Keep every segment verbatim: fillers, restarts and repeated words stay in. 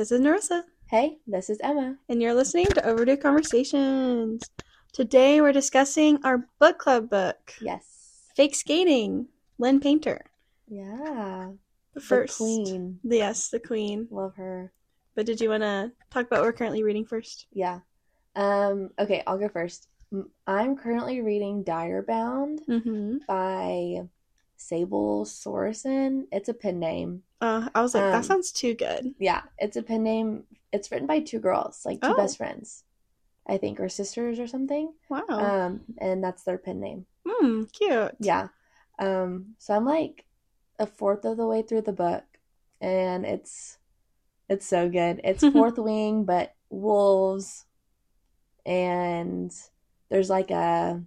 This is Narissa, Hey, this is Emma. and you're listening to Overdue Conversations. Today we're discussing our book club book, Yes. Fake Skating, Lynn Painter. Yeah. But first, the queen. Yes, the queen. Love her. But did you want to talk about what we're currently reading first? Yeah. Um. Okay, I'll go first. I'm currently reading Direbound Mm-hmm. by Sable Sorensen. It's a pen name. Uh, I was like, Um, that sounds too good. Yeah, it's a pen name. It's written by two girls, like two Oh. best friends, I think, or sisters or something. Wow. Um, and that's their pen name. Hmm, cute. Yeah. Um, so I'm like a fourth of the way through the book, and it's it's so good. It's Fourth Wing, but wolves, and there's like a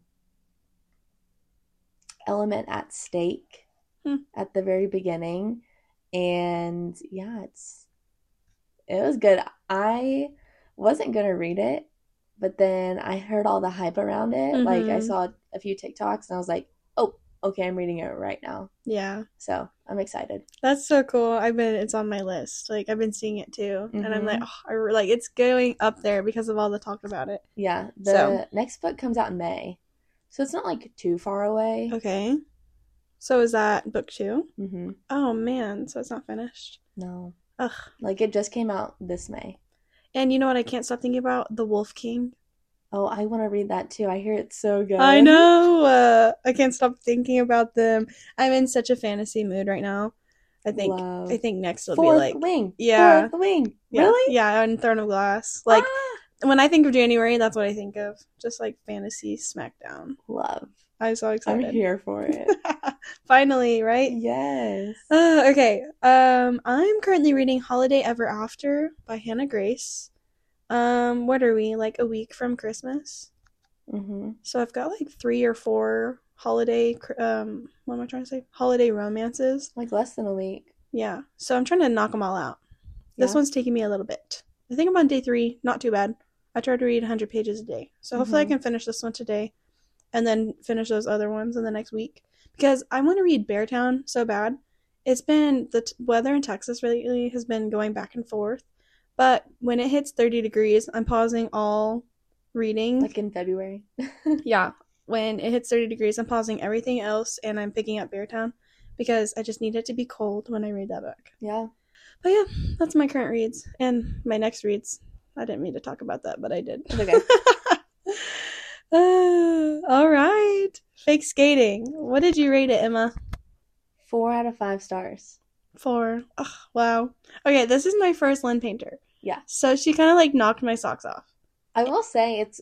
element at stake Hmm. at the very beginning, and yeah, it's it was good. I wasn't gonna read it, but then I heard all the hype around it. Mhm. Like I saw a few TikToks, and I was like, oh, okay, I'm reading it right now. Yeah. So I'm excited. That's so cool. I've been, it's on my list. Like, I've been seeing it too. And I'm Mhm. like, oh, I, re- like, it's going up there because of all the talk about it. Yeah, the So- next book comes out in May, so it's not like too far away. Okay. So is that book two? Mm-hmm. Oh, man. So it's not finished. No, Ugh. like it just came out this May. And you know what I can't stop thinking about? The Wolf King. Oh, I want to read that too. I hear it's so good. I know. Uh, I can't stop thinking about them. I'm in such a fantasy mood right now. I think Love. I think next will Fourth be like Wing. Yeah. Fourth Wing. yeah, Really? Yeah, on Throne of Glass. Like Ah! when I think of January, that's what I think of. Just like fantasy smackdown. Love. I'm so I'm excited. here for it. Finally, right? Yes. Uh, okay. Um, I'm currently reading Holiday Ever After by Hannah Grace. Um, what are we, like a week from Christmas? Mm-hmm. So I've got like three or four holiday, cr- um, what am I trying to say? Holiday romances. Like less than a week. Yeah. So I'm trying to knock them all out. This Yeah. one's taking me a little bit. I think I'm on day three. Not too bad. I try to read one hundred pages a day. So hopefully Mhm. I can finish this one today and then finish those other ones in the next week. Because I want to read Beartown so bad. It's been, the t- weather in Texas lately has been going back and forth. But when it hits thirty degrees, I'm pausing all reading. Like in February. Yeah. When it hits thirty degrees, I'm pausing everything else and I'm picking up Beartown. Because I just need it to be cold when I read that book. Yeah. But yeah, that's my current reads. And my next reads. I didn't mean to talk about that, but I did. It's okay. uh, all right. Fake Skating. What did you rate it, Emma? Four out of five stars. Four. Oh, wow. Okay, this is my first Lynn Painter. Yeah. So she kind of like knocked my socks off. I will say it's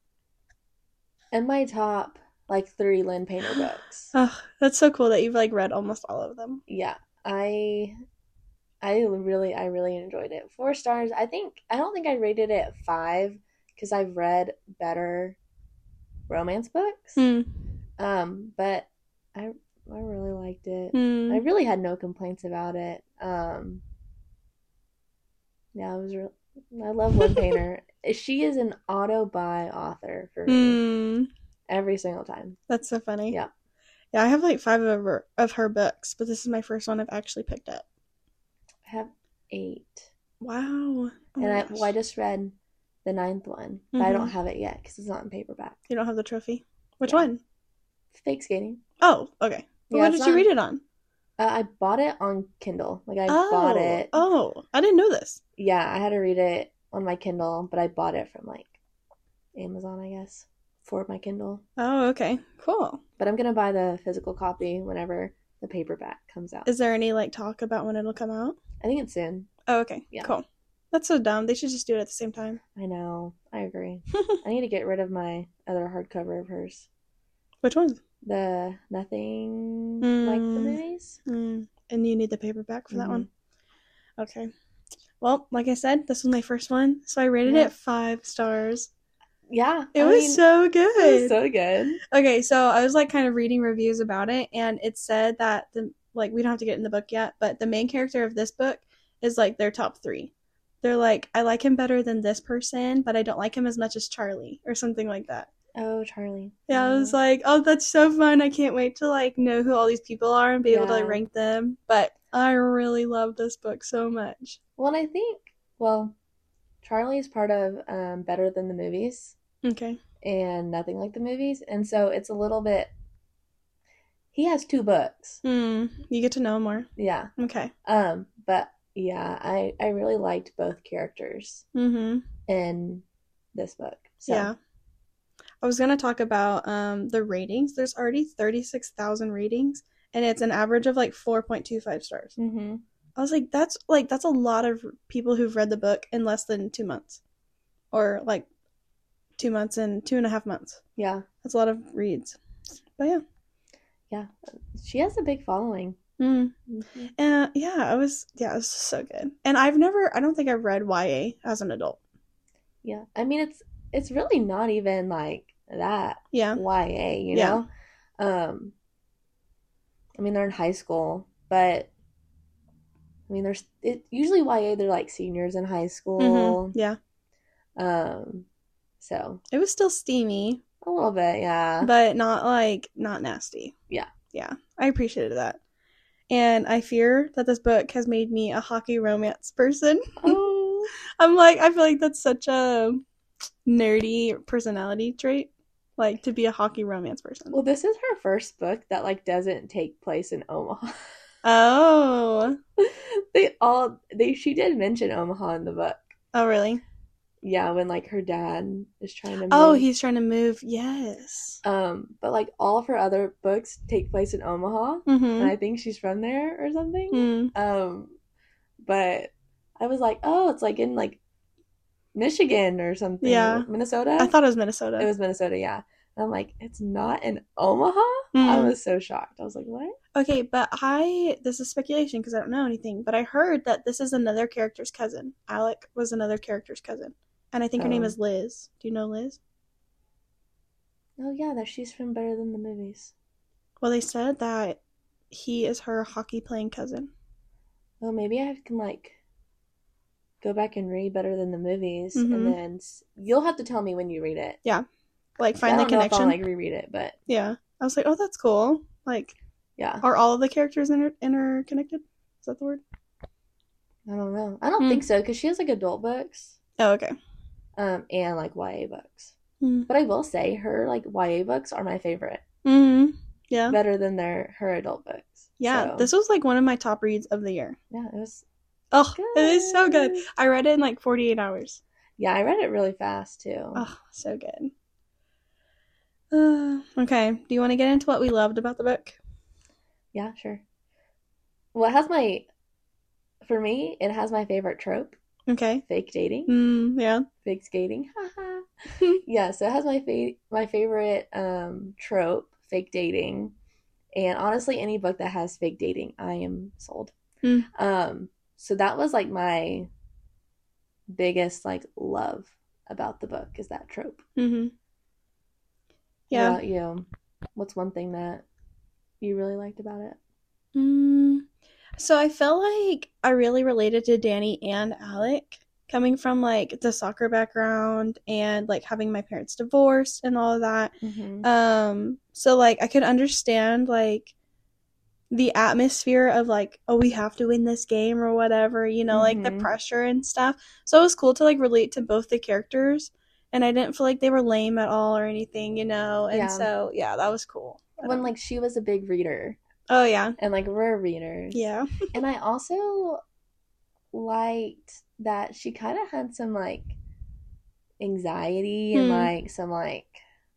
in my top like three Lynn Painter books. Oh, that's so cool that you've like read almost all of them. Yeah, I I really I really enjoyed it. Four stars. I think I don't think I rated it five because I've read better romance books. Hmm. Um, but I I really liked it. Hmm. I really had no complaints about it. Um, yeah, it was real. I love Lynn Painter. She is an auto-buy author for me Hmm. every single time. That's so funny. Yeah. Yeah, I have like five of her, of her books, but this is my first one I've actually picked up. I have eight. Wow. Oh and my I, gosh. well, I just read the ninth one, but I don't Mhm. have it yet because it's not in paperback. You don't have the trophy? Which Yeah. one? Fake Skating. Oh, okay. But Yeah, what it's did you not- read it on? Uh, I bought it on Kindle. Like I oh. bought it. Oh, I didn't know this. Yeah, I had to read it on my Kindle, but I bought it from like Amazon, I guess, for my Kindle. Oh, okay. Cool. But I'm gonna buy the physical copy whenever the paperback comes out. Is there any like talk about when it'll come out? I think it's soon. Oh, okay. Yeah. Cool. That's so dumb. They should just do it at the same time. I know. I agree. I need to get rid of my other hardcover of hers. Which one? The Nothing Like the Mm. Movies. Mm. And you need the paperback for that Mhm. one? Okay. Well, like I said, this was my first one, so I rated Yeah. it five stars. Yeah. It I was mean, so good. it was so good. Okay, so I was like kind of reading reviews about it, and it said that the like we don't have to get in the book yet, but the main character of this book is like their top three. They're like, I like him better than this person, but I don't like him as much as Charlie, or something like that. Oh, Charlie. Yeah, I was Yeah. like, oh, that's so fun. I can't wait to like know who all these people are and be able to like Yeah. rank them. But I really love this book so much. Well, and I think Well, Charlie is part of um, Better Than the Movies Okay. and Nothing Like the Movies, and so it's a little bit. He has two books. Hmm. You get to know more. Yeah. Okay. Um, but yeah, I I really liked both characters Mm-hmm. in this book. So Yeah. I was gonna talk about um the ratings. There's already thirty-six thousand ratings, and it's an average of like four point two five stars. hmm I was like, that's like that's a lot of people who've read the book in less than two months, or like two months and two and a half months. yeah, That's a lot of reads. But yeah. yeah, she has a big following. Mm. hmm And yeah, it was yeah, it was so good. And I've never, I don't think I've read Y A as an adult. Yeah, I mean it's it's really not even like that Yeah. Y A, you Yeah. know. Um, I mean they're in high school, but I mean there's it usually Y A they're like seniors in high Mm-hmm. school. Yeah. Um, so It was still steamy, a little bit, yeah, but not like not nasty. yeah. Yeah. I appreciated that. And I fear that this book has made me a hockey romance person. Oh, I'm like, I feel like that's such a nerdy personality trait, like to be a hockey romance person. well, this is her first book that like doesn't take place in Omaha. Oh. They all they she did mention Omaha in the book. Oh, really? Yeah, when like her dad is trying to move. Oh, he's trying to move. Yes. Um, but like all of her other books take place in Omaha, and Mm-hmm. I think she's from there or something. Mm. Um, but I was like, oh, it's like in like Michigan or something. Yeah. Minnesota. I thought it was Minnesota. It was Minnesota, yeah. And I'm like, it's not in Omaha? Mm. I was so shocked. I was like, what? Okay, but I, this is speculation because I don't know anything, but I heard that this is another character's cousin. Alec was another character's cousin. And I think her name Oh. is Liz. Do you know Liz? Oh yeah, that she's from Better Than the Movies. Well, they said that he is her hockey playing cousin. Well, maybe I can like go back and read Better Than the Movies, Mhm. and then s- you'll have to tell me when you read it. Like, I find the don't know if I'll connection. like reread it, but Yeah. I was like, oh, that's cool. Like, yeah, are all of the characters inter- interconnected? Is that the word? I don't know. I don't Hmm. think so because she has like adult books, Oh, okay. um, and like Y A books. Hmm. But I will say her like Y A books are my favorite, Mm-hmm. Yeah. better than their her adult books. Yeah, So, this was like one of my top reads of the year. yeah, it was Oh, it is so good. good. I read it in like forty-eight hours. Yeah, I read it really fast too. Oh, so good. Uh, okay, do you want to get into what we loved about the book? Yeah, sure. Well, it has my, for me, it has my favorite trope, Okay. fake dating, Mm, yeah. fake skating. Haha. Yeah, so it has my fa- my favorite um trope, fake dating. And honestly, any book that has fake dating, I am sold. Mm. Um, so that was like my biggest like love about the book is that trope. Mm-hmm. What Yeah. about you? What's one thing that you really liked about it? Mm, so I felt like I really related to Danny and Alec, coming from like the soccer background and like having my parents divorced and all of that. Mm-hmm. Um, so like I could understand like the atmosphere of like, oh, we have to win this game or whatever, you know, like the Mhm. pressure and stuff. So it was cool to like relate to both the characters, and I didn't feel like they were lame at all or anything, you know. And Yeah. so yeah, that was cool. I When don't- like she was a big reader oh yeah, and like we're readers. yeah. And I also liked that she kind of had some like anxiety and Hmm. like some like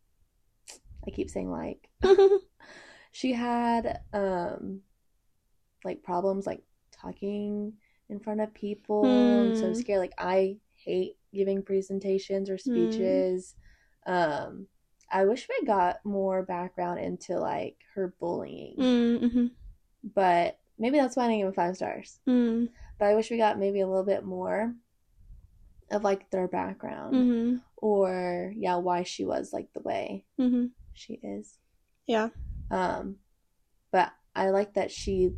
I keep saying like she had um like problems like talking in front of people and so Hmm. scared. Like I hate giving presentations or speeches. Um I wish we got more background into like her bullying. Mm-hmm. But maybe that's why I didn't give it five stars. Mm. But I wish we got maybe a little bit more of like their background Mm-hmm. or yeah, why she was like the way Mm-hmm. she is. Yeah. Um, but I like that she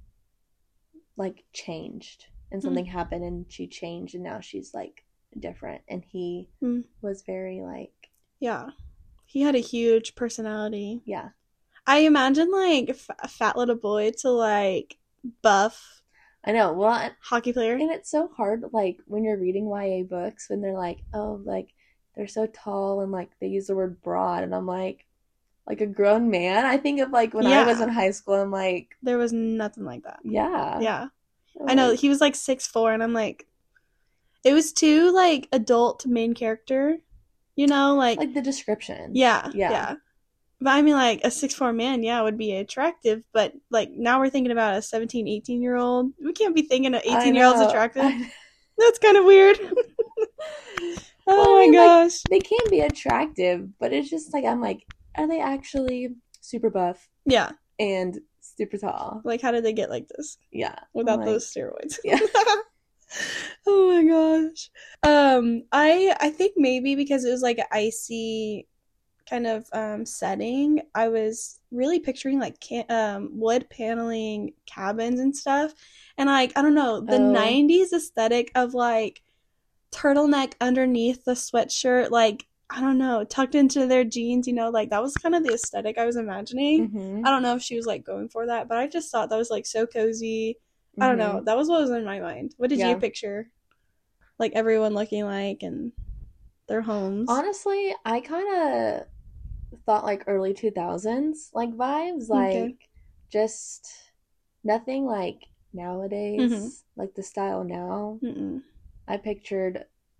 like changed and something happened and she changed and now she's like different and he Mm. was very like Yeah. He had a huge personality. yeah. I imagine like f- a fat little boy to like buff I know. Well, and, Hockey player. and it's so hard, like, when you're reading Y A books, when they're like, oh, like, they're so tall and, like, they use the word broad. And I'm like, like a grown man? I think of, like, when Yeah. I was in high school, I'm like, There was nothing like that. yeah. Yeah. I'm I know. like, He was like six foot four, and I'm like, it was too, like, adult main character, you know? Like, like the description. yeah, Yeah. yeah. But I mean, like, a six foot four man, yeah, would be attractive. But, like, now we're thinking about a seventeen, eighteen-year-old. We can't be thinking an I eighteen-year-old's know. attractive. I- That's kind of weird. Oh, Well, I my mean, like, gosh. they can be attractive, but it's just like, I'm like, are they actually super buff Yeah. and super tall? Like, how did they get like this Yeah. without Like, those steroids? yeah. Oh, my gosh. Um, I I think maybe because it was, like, an icy kind of um, setting, I was really picturing, like, can- um, wood paneling cabins and stuff. And, like, I don't know, the Oh. nineties aesthetic of, like, turtleneck underneath the sweatshirt, like, I don't know, tucked into their jeans, you know, like, that was kind of the aesthetic I was imagining. Mhm. I don't know if she was, like, going for that, but I just thought that was, like, so cozy. I don't know. Mhm. That was what was in my mind. What did Yeah. you picture? Like, everyone looking like and their homes. Honestly, I kind of thought like early two thousands like vibes, like Okay. just nothing like nowadays, Mhm. like the style now. Mm-mm. I pictured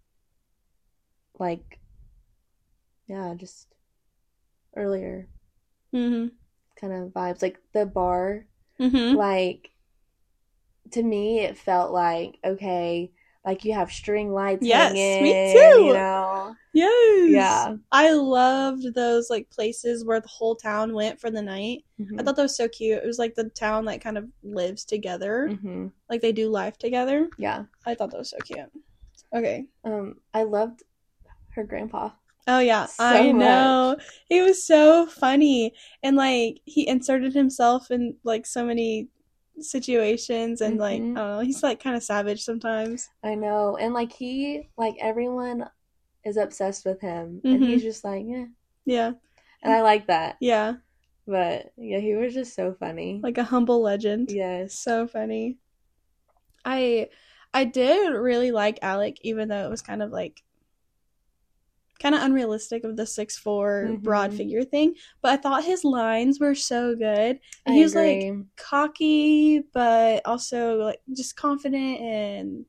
like, yeah, just earlier Mm-hmm. kind of vibes, like the bar. Mm-hmm. Like, to me, it felt like, okay, like you have string lights Yes, hanging, me too. you know? Yes. Yeah. I loved those, like, places where the whole town went for the night. Mhm. I thought that was so cute. It was like the town that kind of lives together. Mhm. Like, they do life together. Yeah. I thought that was so cute. Okay. Um, I loved her grandpa. Oh, yeah. So I know. He was so funny. And, like, he inserted himself in, like, so many situations. And, like, I Mhm. don't know. He's, like, kind of savage sometimes. I know. And like he, like everyone is obsessed with him. And Mhm. he's just like, yeah. Yeah. And I like that. Yeah. But yeah, he was just so funny. Like a humble legend. Yes. So funny. I I did really like Alec, even though it was kind of like kind of unrealistic of the six foot four Mhm. broad figure thing. But I thought his lines were so good. And I he was like agree. cocky, but also like just confident and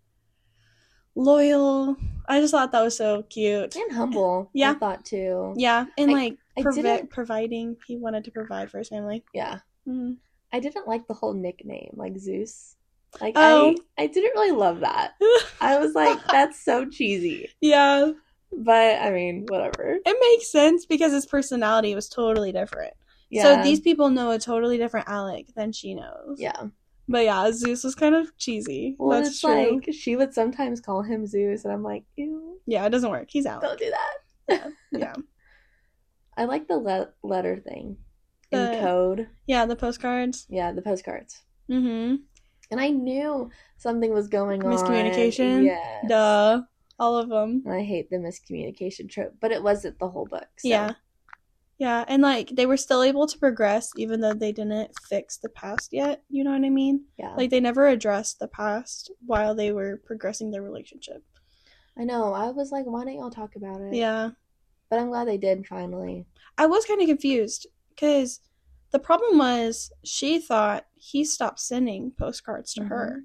loyal. I just thought that was so cute. And humble. Yeah. I thought too. Yeah, and I- like I provi- didn't- providing. He wanted to provide for his family. Yeah. Mhm. I didn't like the whole nickname, like Zeus. Like Oh. I I didn't really love that. I was like, that's so cheesy. Yeah, But I mean, whatever. it makes sense because his personality was totally different. Yeah. So these people know a totally different Alec than she knows. Yeah. But yeah, Zeus was kind of cheesy. Well, That's it's true. like she would sometimes call him Zeus, and I'm like, ew, Yeah, it doesn't work. He's out. don't do that. Yeah. I like the le- letter thing in The- code. Yeah, the postcards. Yeah, the postcards. Mm-hmm. And I knew something was going on. Miscommunication? Yeah. Duh. All of them. I hate the miscommunication trope, but it wasn't the whole book. So. Yeah. Yeah, and like they were still able to progress even though they didn't fix the past yet. You know what I mean? Yeah. Like they never addressed the past while they were progressing their relationship. I know. I was like, why don't y'all talk about it? Yeah. But I'm glad they did finally. I was kind of confused because the problem was she thought he stopped sending postcards to her,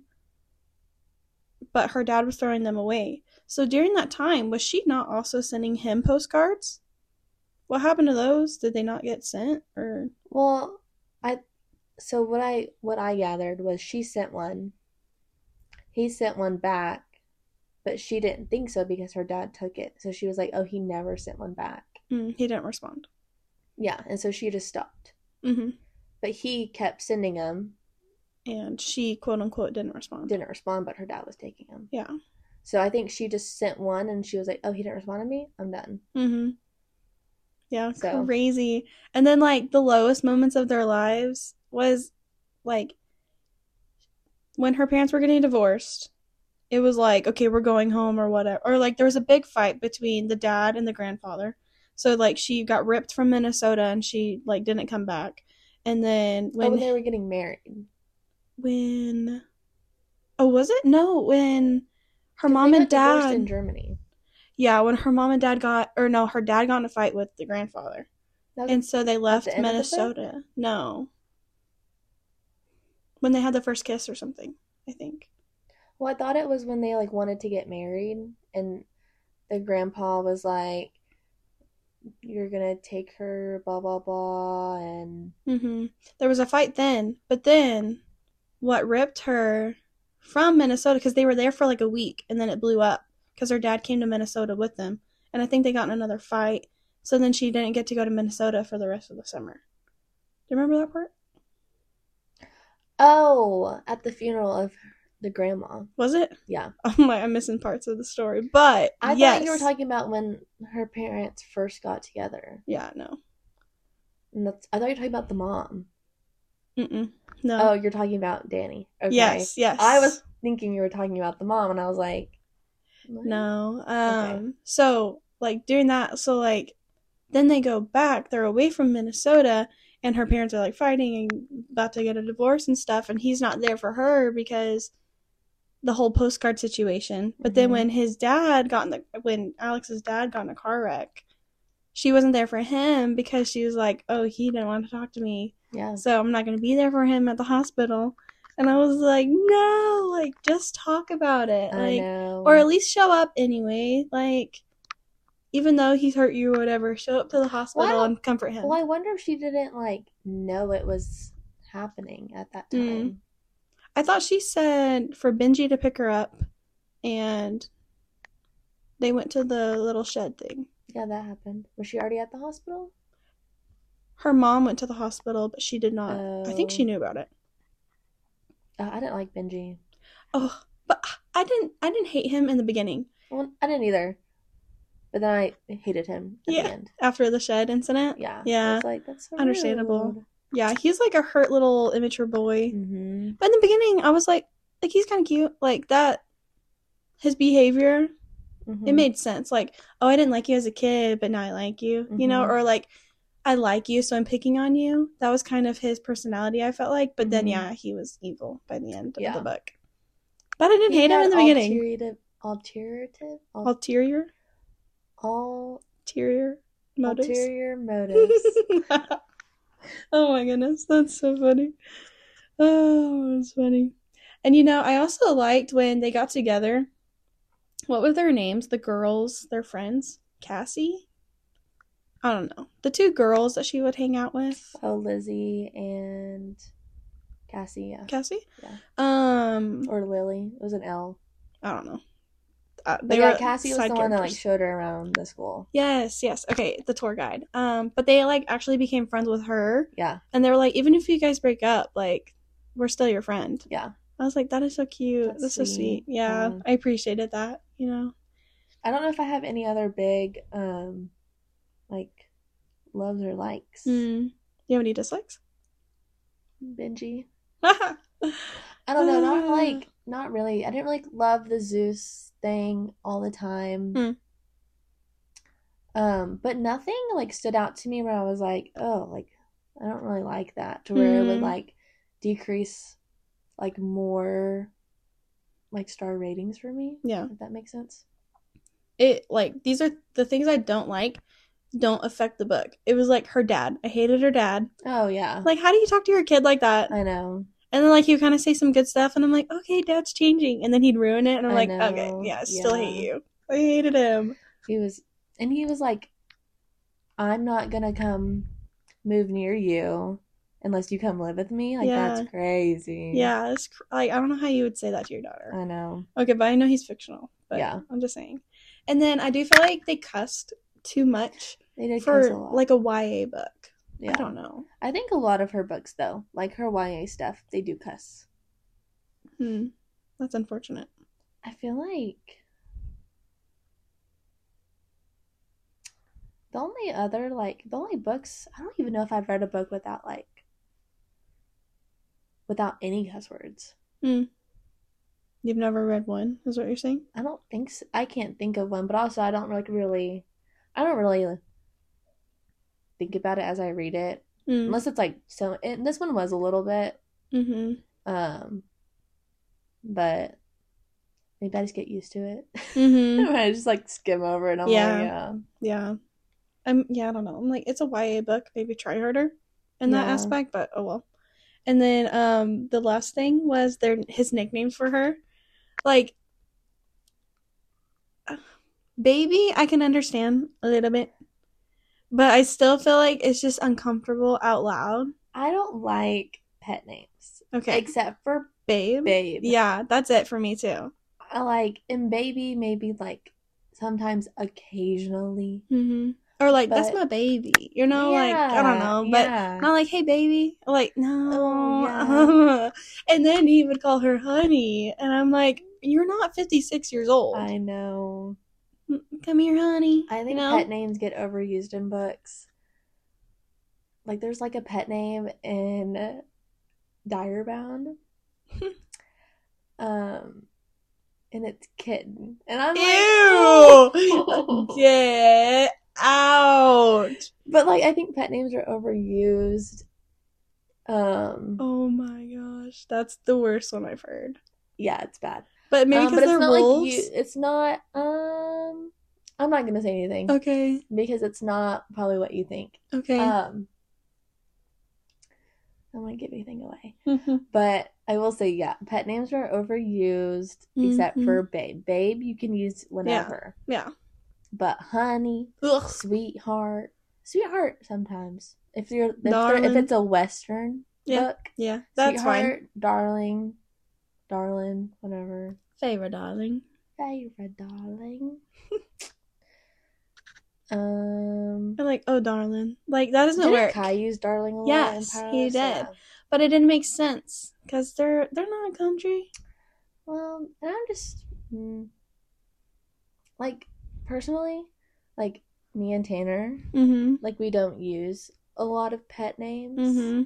but her dad was throwing them away. So during that time, was she not also sending him postcards? What happened to those? Did they not get sent? Or Well, I so what I what I gathered was she sent one. He sent one back, but she didn't think so because her dad took it. So she was like, "Oh, he never sent one back." mm, he didn't respond. Yeah, and so she just stopped. hmm But he kept sending them, And she, quote unquote, didn't respond. didn't respond, but her dad was taking them. Yeah. So I think she just sent one and she was like, "Oh, he didn't respond to me? I'm done." Mm-hmm. Yeah, So- crazy. And then, like, the lowest moments of their lives was, like, when her parents were getting divorced. It was like, okay, we're going home or whatever. Or, like, there was a big fight between the dad and the grandfather. So, like, she got ripped from Minnesota and she, like, didn't come back. And then Oh, when... when they were getting married. when... Oh, was it? No, when her Because they mom and got divorced in dad. Germany. Yeah, when her mom and dad got, or no, her dad got in a fight with the grandfather. That was And so they at the left end of the book? Minnesota. No, when they had the first kiss or something, I think. Well, I thought it was when they like wanted to get married and the grandpa was like, "You're gonna take her, blah blah blah," and Hmm. There was a fight then, but then what ripped her from Minnesota, because they were there for like a week and then it blew up because her dad came to Minnesota with them. And I think they got in another fight. So then she didn't get to go to Minnesota for the rest of the summer. Do you remember that part? oh, at the funeral of the grandma. Was it? Yeah. Oh my, I'm missing parts of the story. But I yes. thought you were talking about when her parents first got together. Yeah, no. And that's I thought you were talking about the mom. Mm-mm. No. Oh, you're talking about Danny. Okay. Yes, yes. I was thinking you were talking about the mom, and I was like, what? No. Um. Okay. So like doing that. So like, then they go back. They're away from Minnesota, and her parents are like fighting and about to get a divorce and stuff. And he's not there for her because the whole postcard situation. But then Mhm. when his dad got in the when Alex's dad got in a car wreck, she wasn't there for him because she was like, oh, he didn't want to talk to me. Yeah. So I'm not going to be there for him at the hospital. And I was like, no, like, just talk about it. I Like, know. or at least show up anyway. Like, even though he's hurt you or whatever, show up to the hospital Well, I and comfort him. Well, I wonder if she didn't like know it was happening at that time. Mm. I thought she said for Benji to pick her up, and they went to the little shed thing. Yeah, that happened. Was she already at the hospital? Her mom went to the hospital, but she did not. Oh. I think she knew about it. Uh, I didn't like Benji. Oh, but I didn't. I didn't hate him in the beginning. Well, I didn't either. But then I hated him at Yeah, the end. after the shed incident. Yeah. I Yeah. was like, that's so Understandable. rude. Yeah, he's like a hurt little immature boy. Mm-hmm. But in the beginning, I was like, like he's kind of cute. Like that, his behavior, Mm-hmm. it made sense. Like, oh, I didn't like you as a kid, but now I like you. You know, Mhm. or like, I like you, so I'm picking on you. That was kind of his personality, I felt like. But then, Mhm. yeah, he was evil by the end Yeah. of the book. But I didn't He hate him had in the beginning. Ulterior, ulterior, ul- Ulterior, all ulterior motives. ulterior motives. Oh my goodness, that's so funny. Oh, it's funny. And you know, I also liked when they got together. What were their names? The girls, their friends? Cassie? I don't know. The two girls that she would hang out with. Oh, Lizzie and Cassie, yeah. Cassie? Yeah. Um, Or Lily. It was an L. I don't know. Uh, But they yeah, were Cassie was the side one that like characters. showed her around the school. Yes, yes. Okay, the tour guide. Um, but they like actually became friends with her, Yeah. and they were like, even if you guys break up, like, we're still your friend. Yeah. I was like, that is so cute. That's That's, so sweet. sweet. Yeah, Yeah. I appreciated that. You know. I don't know if I have any other big um like loves or likes. Mm. You have any dislikes? Benji. I I don't know, not like not really. I didn't really love the Zeus thing all the time. Hmm. Um, but nothing like stood out to me where I was like, oh, like I don't really like that. To where it would Hmm. like decrease like more like star ratings for me. Yeah. If that makes sense. It like these are the things I don't like. Don't affect the book. It was like her dad. I hated her dad. Oh yeah. Like, how do you talk to your kid like that? I know. And then like he would kind of say some good stuff, and I'm like, okay, dad's changing, and then he'd ruin it, and I'm I like, know. okay, yeah, I still Yeah. hate you. I hated him. He was and he was like, I'm not gonna come move near you unless you come live with me. Like Yeah. that's crazy. Yeah, it's cr- like I don't know how you would say that to your daughter. I know. Okay, but I know he's fictional. But Yeah. I'm just saying. And then I do feel like they cussed too much They did for cuss a lot. like a Y A book. Yeah. I don't know. I think a lot of her books though, like her Y A stuff, they do cuss. Hmm. That's unfortunate. I feel like the only other like the only books I don't even know if I've read a book without like without any cuss words. Hmm. You've never read one, is what you're saying? I don't think so. I can't think of one, but also I don't like really I don't really think about it as I read it. Mm. Unless it's like so and this one was a little bit Mm-hmm. um but maybe I just get used to it. Mm-hmm. I just like skim over it. And I'm Yeah. like, yeah. Yeah. I'm, yeah, I don't know. I'm like, it's a Y A book. Maybe try harder in that Yeah. aspect, but oh well. And then um, the last thing was their his nicknames for her. Like, baby, I can understand a little bit, but I still feel like it's just uncomfortable out loud. I don't like pet names. Okay. Except for Babe. Babe. Yeah, that's it for me too. I like, and baby, maybe like sometimes occasionally. Mm-hmm. Or like, But- that's my baby. You know, like, I don't know. But yeah. not like, hey, baby. Like, no. Oh, yeah. And then he would call her honey. And I'm like, you're not fifty-six years old. I know. Come here, honey. I think you know? pet names get overused in books. Like, there's like a pet name in Direbound. um, and it's Kitten. And I'm like, Ew! Get out. But like, I think pet names are overused. Um, Oh my gosh. That's the worst one I've heard. yeah, it's bad. But maybe Um, because but they're it's not wolves. like you. It's not. Um, I'm not gonna say anything Okay. because it's not probably what you think. Okay. Um, I don't want to give anything away, Mhm. but I will say, yeah, pet names are overused except Mhm. for babe. Babe, you can use whenever. Yeah. But honey, Ugh. sweetheart, sweetheart. Sometimes if you're if, they're- Darling. if it's a Western Yeah. book, Yeah. That's fine. sweetheart, darling, darling, whatever. Favorite darling. Favorite darling. um, I'm like, oh, darling. Like, that doesn't didn't work. Kai use darling a lot? Yes, in Powerless? he did. Yeah. But it didn't make sense. Because they're, they're not a country. Well, and I'm just mm, like personally, like me and Tanner, Mm-hmm. like we don't use a lot of pet names. Mm-hmm.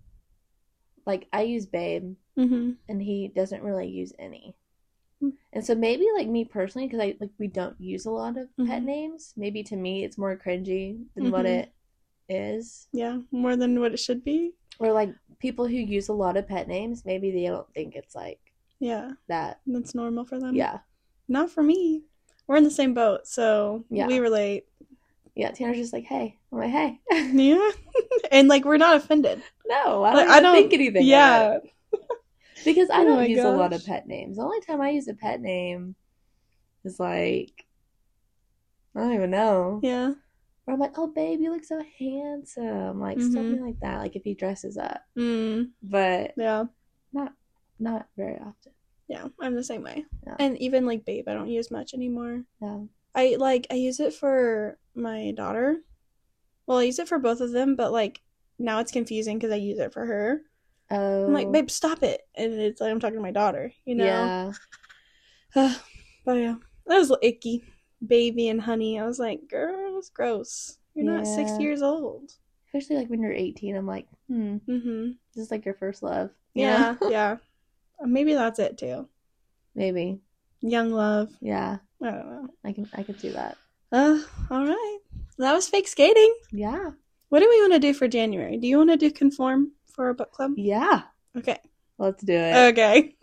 Like I use Babe, Mm-hmm. and he doesn't really use any. Mm. And so maybe like me personally, because I like we don't use a lot of pet Mhm. names. Maybe to me it's more cringy than what Mhm. it is. Yeah. More than what it should be. Or like people who use a lot of pet names, maybe they don't think it's like Yeah. that. That's normal for them. Yeah, Not for me. We're in the same boat, so Yeah. we relate. yeah. Tanner's just like, hey, I'm like, hey, Yeah. And like, we're not offended. no, I don't, Like, even I don't think anything. Yeah. About it. Because I Oh don't my use a lot of gosh. pet names. The only time I use a pet name is like, I don't even know. Yeah. Or I'm like, oh, babe, you look so handsome. Like, Mhm. something like that. Like, if he dresses up. Mm. But Yeah. not not very often. Yeah. I'm the same way. Yeah. And even like babe, I don't use much anymore. No. I like I use it for my daughter. Well, I use it for both of them, but like now it's confusing because I use it for her. Oh. I'm like, babe, stop it, and it's like I'm talking to my daughter, you know. Yeah. But yeah, that was icky. Baby and honey. I was like, girl, it's gross. You're not Yeah. six years old. Especially like when you're eighteen, I'm like, hmm, Mm-hmm. this is like your first love. you Yeah, know? yeah. Maybe that's it too. Maybe. Young love. Yeah. I don't know. I can I can see that. Uh, all right. That was fake skating. Yeah. What do we want to do for January? Do you want to do conform for our book club? Yeah. Okay. Let's do it. Okay.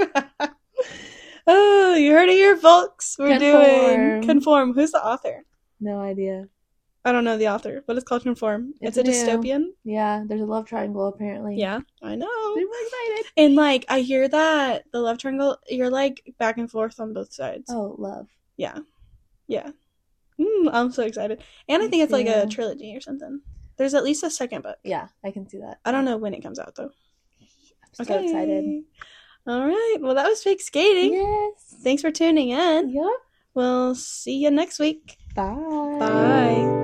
Oh, you heard it here, folks. We're doing Conform. Conform. Who's the author? No idea. I don't know the author, but it's called Conform. It's, It's a new. dystopian. Yeah, there's a love triangle apparently. Yeah, I know. Super excited. And like, I hear that the love triangle, you're like back and forth on both sides. Oh, love. Yeah. Yeah. Mm, I'm so excited. And I Me think it's like a too. trilogy or something. There's at least a second book. Yeah, I can see that. I don't know when it comes out though. I'm so excited. All right. Well, that was fake skating. Yes. Thanks for tuning in. Yep. We'll see you next week. Bye. Bye.